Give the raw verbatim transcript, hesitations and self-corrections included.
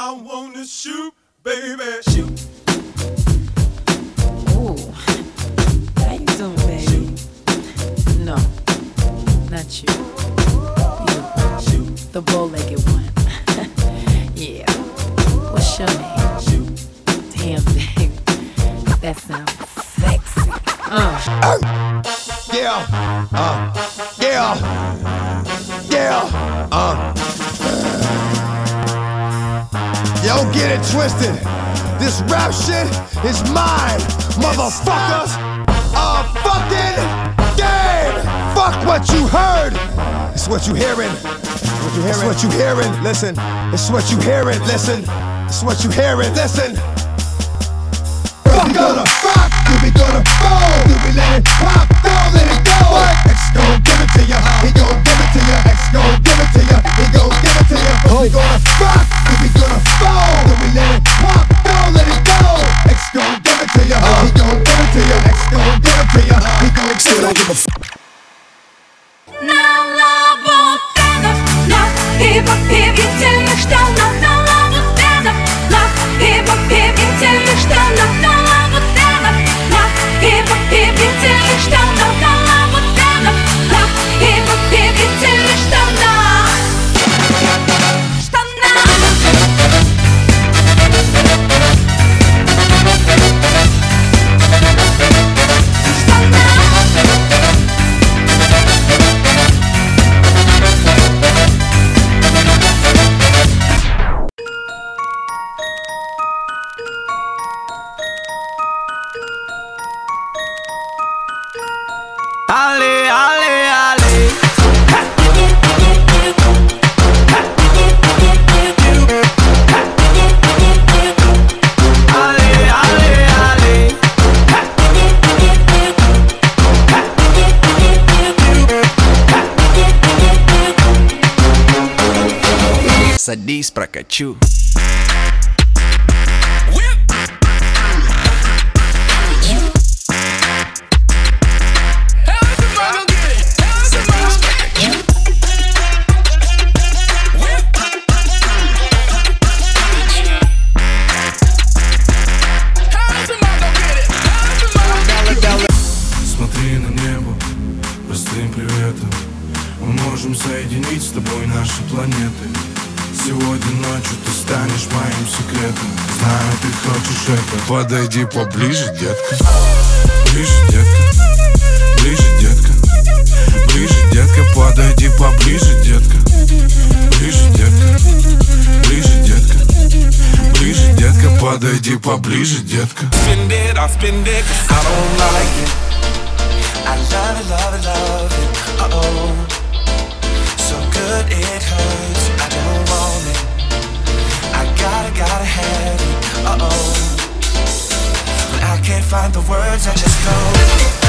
I wanna shoot, baby, shoot. Ooh, how you doing, baby? Shoot. No, not you. You, shoot. The bow-legged one. Yeah. What's your name? Shoot. Damn, baby, that sounds sexy. Uh. Uh. Yeah. Uh. Yeah. Yeah. Uh. Yo, get it twisted. This rap shit is mine, motherfuckers. A fucking game. Fuck what you heard. It's what you hearing. What you hearing. It's what you hearing. Listen. It's what you hearing. Listen. It's what you hearing. Listen. Fuck gonna rock. Do we gonna roll? Do we let it pop? Don't let it go. X gon' give it to ya. He gon' give it to ya. X gon' give it to ya. He gon' give it to ya. Do we gonna rock? Do we gonna roll? Do we let it pop? Don't let it go. X gon' give it to ya. He gon' give it to ya. X gon' give it to ya. He gon' give it to ya. Нала вот это, лах, хип-хоп, певительных штанах. Нала вот это, лах, хип-хоп, певительных штанах. Нала вот это, лах, хип-хоп, певительных штанах. Нала вот это, лах, хип-хоп, певительных штанах. Штанах. Ale, ale, ale. Ale, ale, ale. Садись, прокачу. Смотри на небо простым приветом. Мы можем соединить с тобой наши планеты. Сегодня ночью ты станешь моим секретом. Знаю, ты хочешь это. Подойди поближе, детка. Ближе, детка. Ближе, детка. Ближе, детка. Подойди поближе, детка. Ближе, детка. Ближе, детка. Ближе, детка. Подойди поближе, детка. Spend it, I'll spend it, 'cause I don't like it. I love it, love it, love it, uh-oh. So good it hurts, I don't want it. I gotta, gotta have it, uh-oh. But I can't find the words, I just go.